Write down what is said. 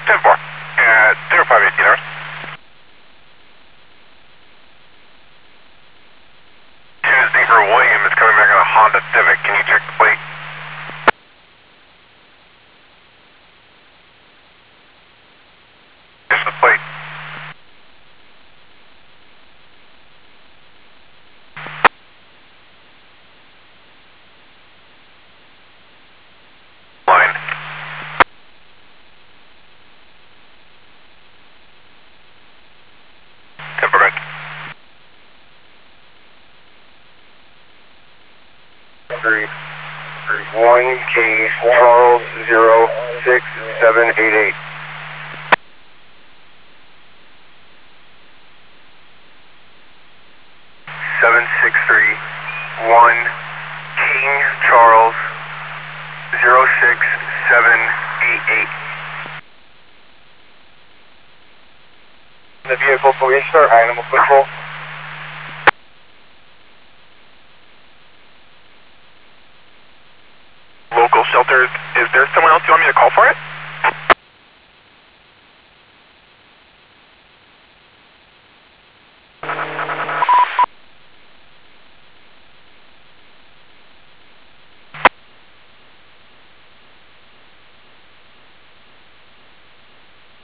10-4. 0518 hours. Tuesday for William is coming back on a Honda Civic. Can you check the plate? Here's the plate. Line. Temperament. 1 King Charles 06788. Seven six three one King Charles 06788. The vehicle police or animal control. Local shelters, is there someone else you want me to call for it?